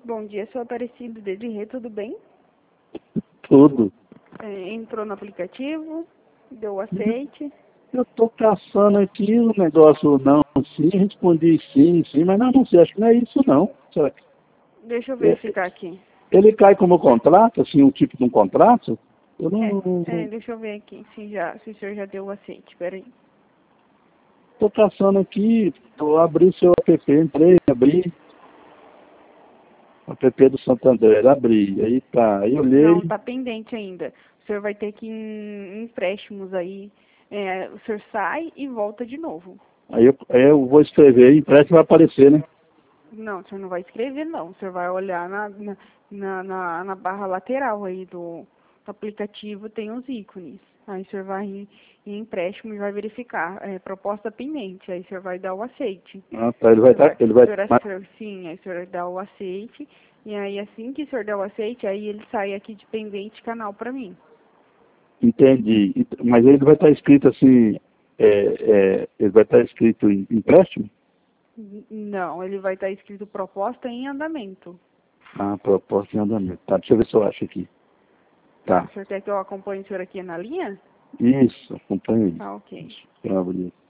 Bom dia, sou Aparecido Desirê, tudo bem? Tudo. Entrou no aplicativo, deu aceite. Eu estou caçando aqui o negócio não, sim, respondi sim, mas não sei, acho que não é isso não. Será que- Deixa eu é- verificar aqui. Ele cai como contrato, assim, um tipo de um contrato? Eu não Deixa eu ver aqui se o senhor já deu o aceite, peraí. estou caçando aqui, eu abri seu app, entrei, abri, app do Santander, abri, aí tá, aí Não, olhei, tá pendente ainda. O senhor vai ter que ir em empréstimos aí. O senhor sai e volta de novo. aí eu vou escrever, empréstimo vai aparecer, né? Não, o senhor não vai escrever, não. O senhor vai olhar na barra lateral aí do aplicativo, tem os ícones. Aí o senhor vai em empréstimo e vai verificar. Proposta pendente. Aí o senhor vai dar o aceite. Ah, tá, ele vai estar, ele vai, Sim, aí o senhor dá o aceite. E aí assim que o senhor der o aceite, aí ele sai aqui de pendente canal para mim. entendi, mas ele vai estar escrito assim, ele vai estar escrito em empréstimo? Não, ele vai estar escrito proposta em andamento. Ah, proposta de andamento. Tá, deixa eu ver se eu acho aqui. Tá. O senhor quer que eu acompanhe o senhor aqui na linha? Isso, acompanha isso. Ah, ok. Deixa eu abrir.